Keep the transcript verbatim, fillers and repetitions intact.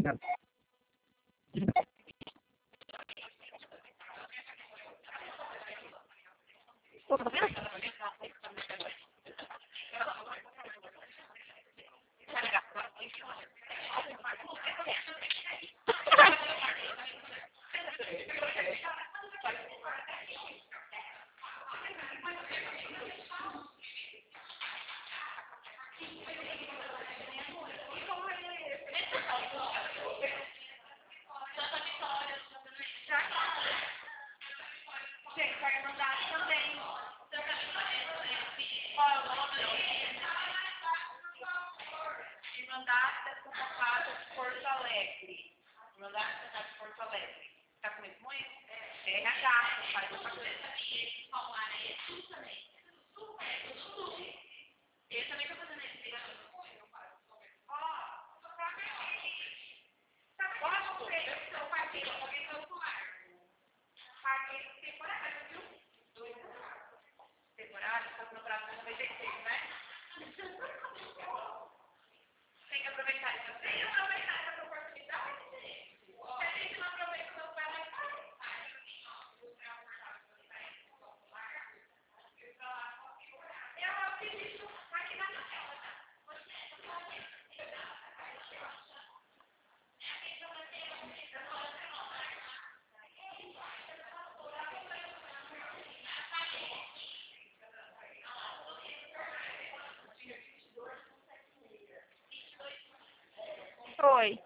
Gente, vai mandar também. Qual é o nome? Irmandade da Santa Casa de Porto Alegre. Irmandade da Santa Casa de Porto Alegre. Tá com esse muito? É R H, faz outra coisa. Eu também tô fazendo esse. Gosto? Eu paguei, eu paguei pelo celular. Paguei temporário, viu? Temporário, tá no Brasil noventa e seis, né? Tem que aproveitar isso. Tem que aproveitar essa oportunidade. Se a gente não aproveita, não vai mais fazer. Eu acredito aqui na minha tela, tá? Oi.